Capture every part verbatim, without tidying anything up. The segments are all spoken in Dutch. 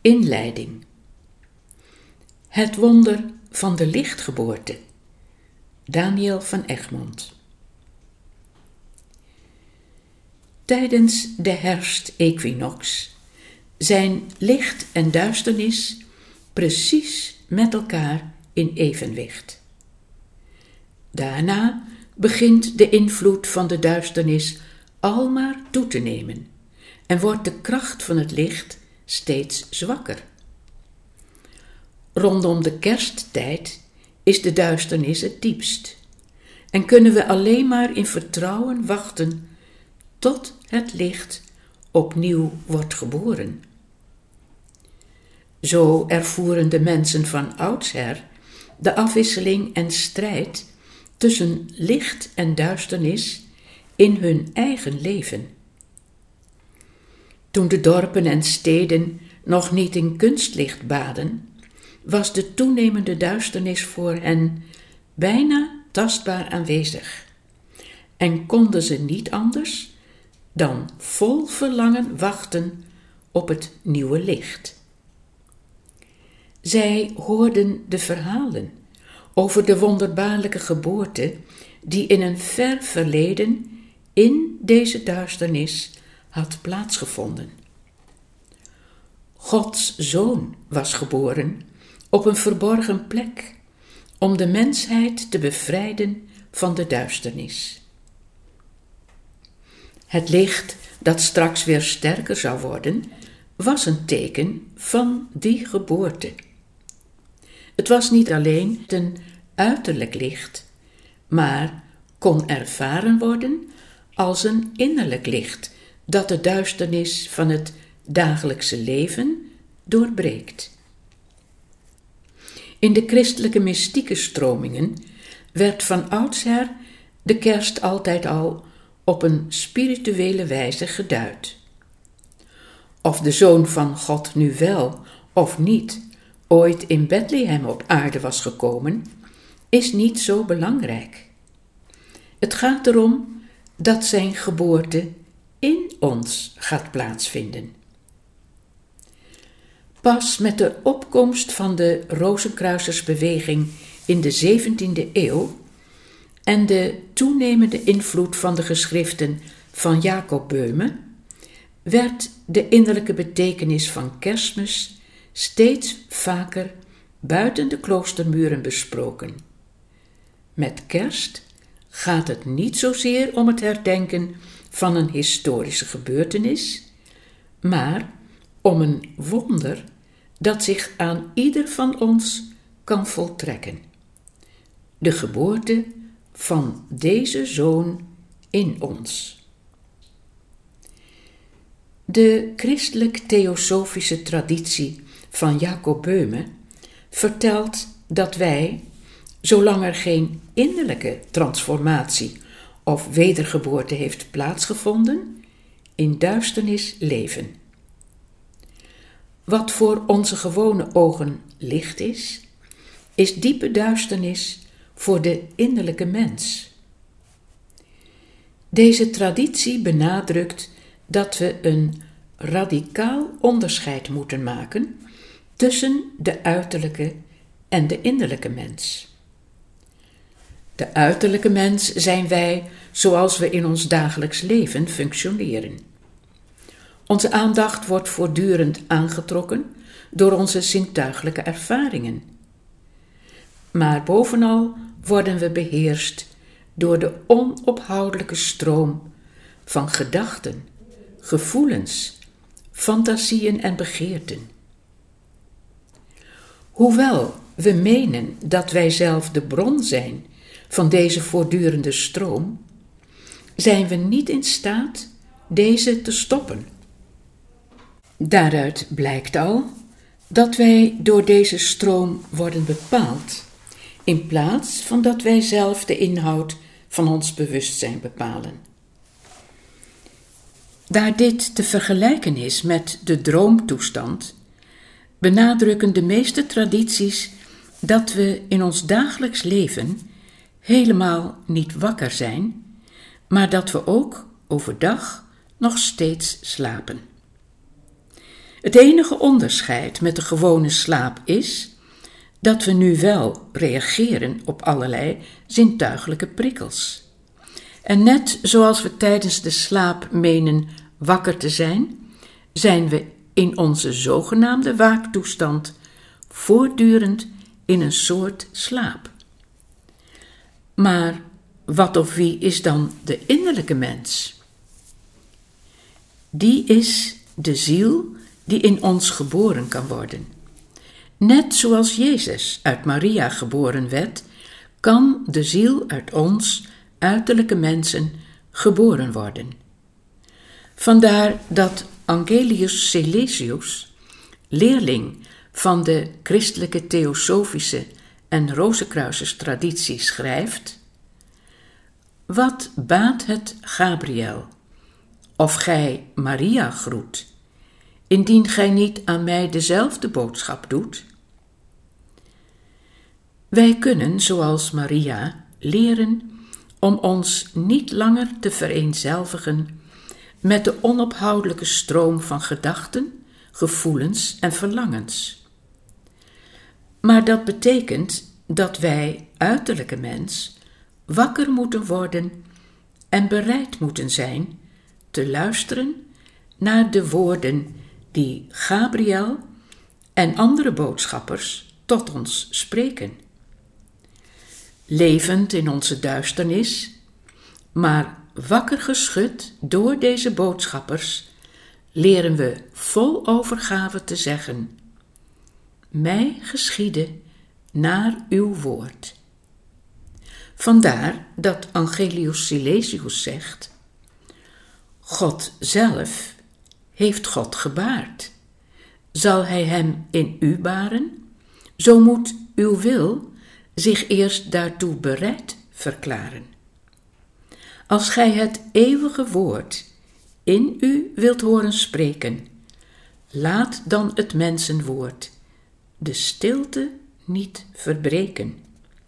Inleiding. Het wonder van de lichtgeboorte. Daniel van Egmond. Tijdens de herfstequinox zijn licht en duisternis precies met elkaar in evenwicht. Daarna begint de invloed van de duisternis almaar toe te nemen en wordt de kracht van het licht steeds zwakker. Rondom de kersttijd is de duisternis het diepst en kunnen we alleen maar in vertrouwen wachten tot het licht opnieuw wordt geboren. Zo ervoeren de mensen van oudsher de afwisseling en strijd tussen licht en duisternis in hun eigen leven. Toen de dorpen en steden nog niet in kunstlicht baden, was de toenemende duisternis voor hen bijna tastbaar aanwezig en konden ze niet anders dan vol verlangen wachten op het nieuwe licht. Zij hoorden de verhalen over de wonderbaarlijke geboorte die in een ver verleden in deze duisternis had plaatsgevonden. Gods Zoon was geboren op een verborgen plek om de mensheid te bevrijden van de duisternis. Het licht dat straks weer sterker zou worden, was een teken van die geboorte. Het was niet alleen een uiterlijk licht, maar kon ervaren worden als een innerlijk licht dat de duisternis van het dagelijkse leven doorbreekt. In de christelijke mystieke stromingen werd van oudsher de kerst altijd al op een spirituele wijze geduid. Of de Zoon van God nu wel of niet ooit in Bethlehem op aarde was gekomen, is niet zo belangrijk. Het gaat erom dat zijn geboorte in ons gaat plaatsvinden. Pas met de opkomst van de Rozenkruisersbeweging in de zeventiende eeuw en de toenemende invloed van de geschriften van Jacob Böhme werd de innerlijke betekenis van Kerstmis steeds vaker buiten de kloostermuren besproken. Met kerst gaat het niet zozeer om het herdenken van een historische gebeurtenis, maar om een wonder dat zich aan ieder van ons kan voltrekken. De geboorte van deze Zoon in ons. De christelijk-theosofische traditie van Jacob Böhme vertelt dat wij, zolang er geen innerlijke transformatie of wedergeboorte heeft plaatsgevonden, in duisternis leven. Wat voor onze gewone ogen licht is, is diepe duisternis voor de innerlijke mens. Deze traditie benadrukt dat we een radicaal onderscheid moeten maken tussen de uiterlijke en de innerlijke mens. De uiterlijke mens zijn wij zoals we in ons dagelijks leven functioneren. Onze aandacht wordt voortdurend aangetrokken door onze zintuiglijke ervaringen. Maar bovenal worden we beheerst door de onophoudelijke stroom van gedachten, gevoelens, fantasieën en begeerten. Hoewel we menen dat wij zelf de bron zijn van deze voortdurende stroom, zijn we niet in staat deze te stoppen. Daaruit blijkt al dat wij door deze stroom worden bepaald, in plaats van dat wij zelf de inhoud van ons bewustzijn bepalen. Daar dit te vergelijken is met de droomtoestand, benadrukken de meeste tradities dat we in ons dagelijks leven helemaal niet wakker zijn, maar dat we ook overdag nog steeds slapen. Het enige onderscheid met de gewone slaap is dat we nu wel reageren op allerlei zintuigelijke prikkels. En net zoals we tijdens de slaap menen wakker te zijn, zijn we in onze zogenaamde waaktoestand voortdurend in een soort slaap. Maar wat of wie is dan de innerlijke mens? Die is de ziel die in ons geboren kan worden. Net zoals Jezus uit Maria geboren werd, kan de ziel uit ons, uiterlijke mensen, geboren worden. Vandaar dat Angelius Silesius, leerling van de christelijke theosofische en Rozenkruiserstraditie, schrijft: Wat baat het Gabriel, of gij Maria groet, indien gij niet aan mij dezelfde boodschap doet? Wij kunnen, zoals Maria, leren om ons niet langer te vereenzelvigen met de onophoudelijke stroom van gedachten, gevoelens en verlangens. Maar dat betekent dat wij, uiterlijke mens, wakker moeten worden en bereid moeten zijn te luisteren naar de woorden die Gabriel en andere boodschappers tot ons spreken. Levend in onze duisternis, maar wakker geschud door deze boodschappers, leren we vol overgave te zeggen: mij geschiede naar uw woord. Vandaar dat Angelius Silesius zegt: God zelf heeft God gebaard. Zal hij hem in u baren? Zo moet uw wil zich eerst daartoe bereid verklaren. Als gij het eeuwige woord in u wilt horen spreken, laat dan het mensenwoord de stilte niet verbreken.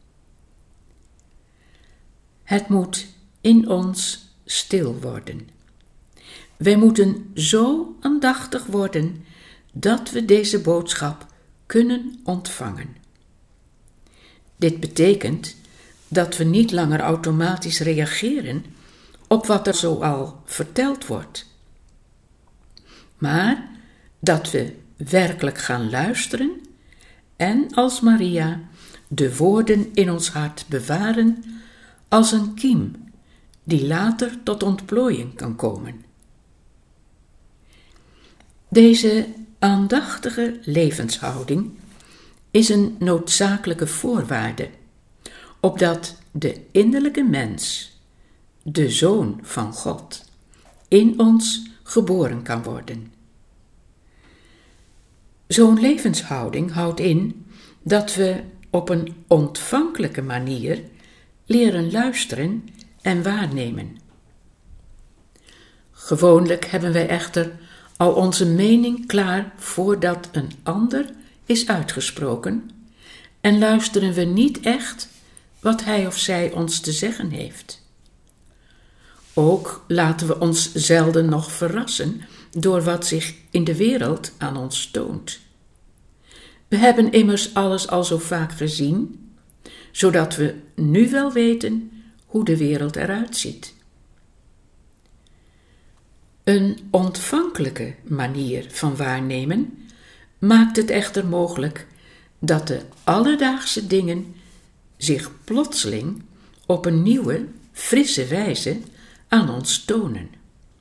Het moet in ons stil worden. Wij moeten zo aandachtig worden dat we deze boodschap kunnen ontvangen. Dit betekent dat we niet langer automatisch reageren op wat er zoal verteld wordt, maar dat we werkelijk gaan luisteren en als Maria de woorden in ons hart bewaren als een kiem die later tot ontplooiing kan komen. Deze aandachtige levenshouding is een noodzakelijke voorwaarde, opdat de innerlijke mens, de Zoon van God, in ons geboren kan worden. Zo'n levenshouding houdt in dat we op een ontvankelijke manier leren luisteren en waarnemen. Gewoonlijk hebben wij echter al onze mening klaar voordat een ander is uitgesproken en luisteren we niet echt wat hij of zij ons te zeggen heeft. Ook laten we ons zelden nog verrassen door wat zich in de wereld aan ons toont. We hebben immers alles al zo vaak gezien, zodat we nu wel weten hoe de wereld eruit ziet. Een ontvankelijke manier van waarnemen maakt het echter mogelijk dat de alledaagse dingen zich plotseling op een nieuwe, frisse wijze aan ons tonen.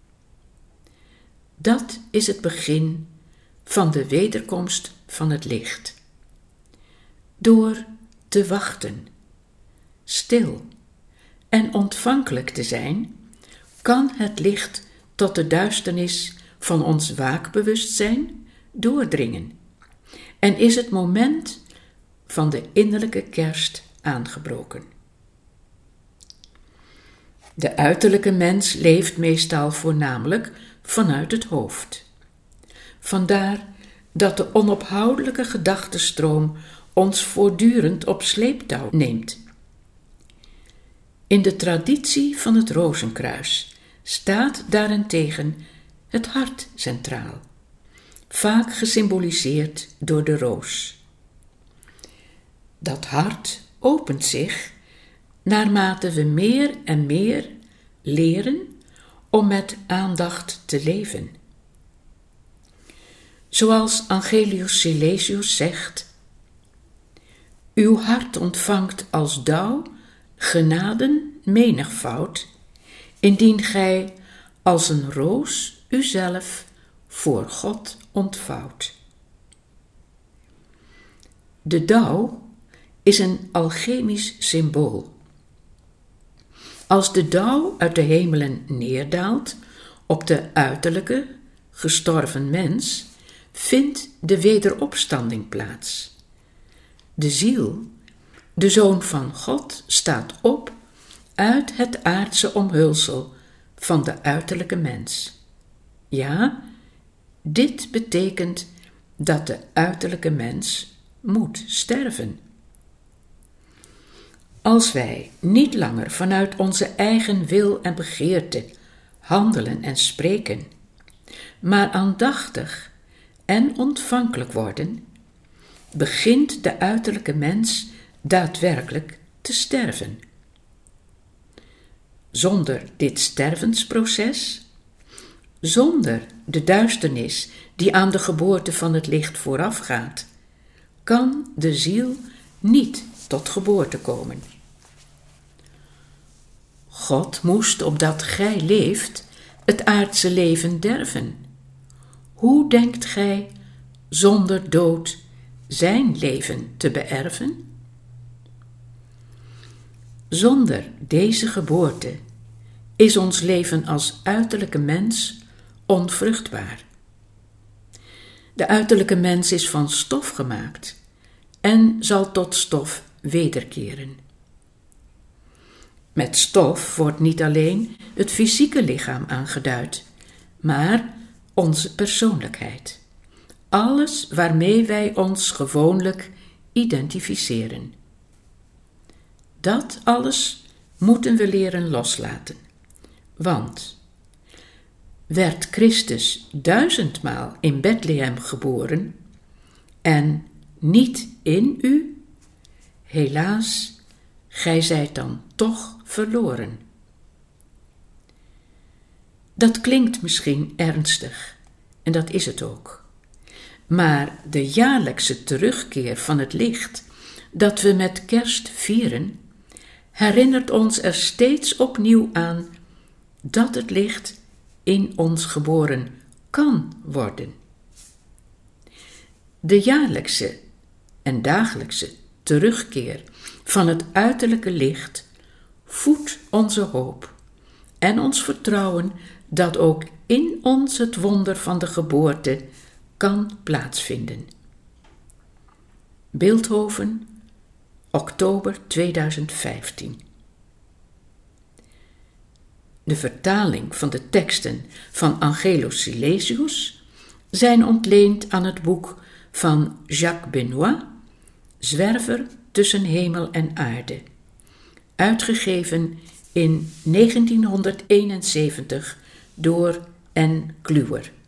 Dat is het begin van de wederkomst van het licht. Door te wachten, stil en ontvankelijk te zijn, kan het licht tot de duisternis van ons waakbewustzijn doordringen en is het moment van de innerlijke kerst aangebroken. De uiterlijke mens leeft meestal voornamelijk vanuit het hoofd. Vandaar dat de onophoudelijke gedachtenstroom ons voortdurend op sleeptouw neemt. In de traditie van het Rozenkruis staat daarentegen het hart centraal. vaak gesymboliseerd door de roos. Dat hart opent zich naarmate we meer en meer leren om met aandacht te leven. Zoals Angelius Silesius zegt: uw hart ontvangt als dauw genaden menigvoud, indien gij als een roos uzelf voor God ontvouwt. De dauw is een alchemisch symbool. Als de dauw uit de hemelen neerdaalt op de uiterlijke, gestorven mens, vindt de wederopstanding plaats. De ziel, de Zoon van God, staat op uit het aardse omhulsel van de uiterlijke mens. Ja, dit betekent dat de uiterlijke mens moet sterven. Als wij niet langer vanuit onze eigen wil en begeerte handelen en spreken, maar aandachtig en ontvankelijk worden, begint de uiterlijke mens daadwerkelijk te sterven. Zonder dit stervensproces, zonder de duisternis die aan de geboorte van het licht voorafgaat, kan de ziel niet tot geboorte komen. God moest, opdat gij leeft, het aardse leven derven. Hoe denkt gij zonder dood zijn leven te beërven? Zonder deze geboorte is ons leven als uiterlijke mens onvruchtbaar. De uiterlijke mens is van stof gemaakt en zal tot stof wederkeren. Met stof wordt niet alleen het fysieke lichaam aangeduid, maar onze persoonlijkheid. Alles waarmee wij ons gewoonlijk identificeren. Dat alles moeten we leren loslaten. Want werd Christus duizendmaal in Bethlehem geboren en niet in u, helaas, gij zijt dan toch verloren. Dat klinkt misschien ernstig, en dat is het ook. Maar de jaarlijkse terugkeer van het licht, dat we met kerst vieren, herinnert ons er steeds opnieuw aan dat het licht in ons geboren kan worden. De jaarlijkse en dagelijkse terugkeer van het uiterlijke licht voedt onze hoop en ons vertrouwen dat ook in ons het wonder van de geboorte kan plaatsvinden. Bilthoven, oktober tweeduizend vijftien. De vertaling van de teksten van Angelus Silesius zijn ontleend aan het boek van Jacques Benoit, Zwerver tussen hemel en aarde, uitgegeven in negentienhonderdeenenzeventig door N. Kluwer.